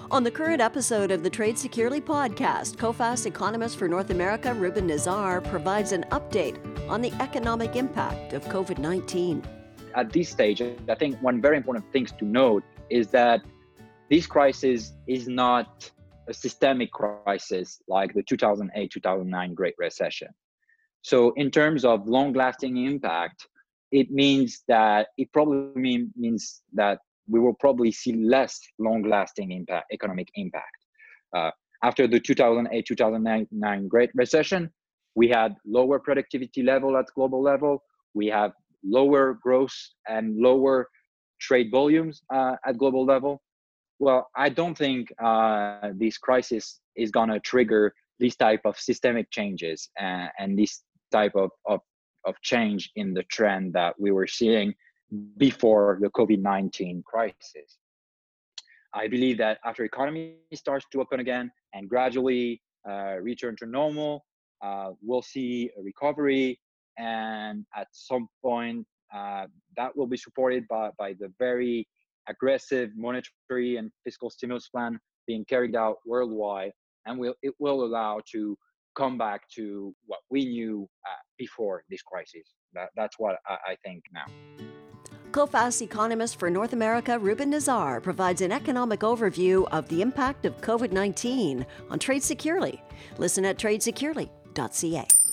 On the current episode of the Trade Securely podcast, COFAS economist for North America, Ruben Nazar, provides an update on the economic impact of COVID-19. At this stage, I think one very important thing to note is that this crisis is not a systemic crisis like the 2008-2009 Great Recession. So in terms of long-lasting impact, it probably means that we will probably see less long-lasting economic impact. After the 2008-2009 Great Recession, we had lower productivity level at global level. We have lower growth and lower trade volumes at global level. Well, I don't think this crisis is going to trigger this type of systemic changes and this type of change in the trend that we were seeing before the COVID-19 crisis. I believe that after economy starts to open again and gradually return to normal, we'll see a recovery, and at some point that will be supported by the very aggressive monetary and fiscal stimulus plan being carried out worldwide, and it will allow to come back to what we knew before this crisis. That's what I think now. COFAS economist for North America, Ruben Nazar, provides an economic overview of the impact of COVID-19 on Trade Securely. Listen at tradesecurely.ca.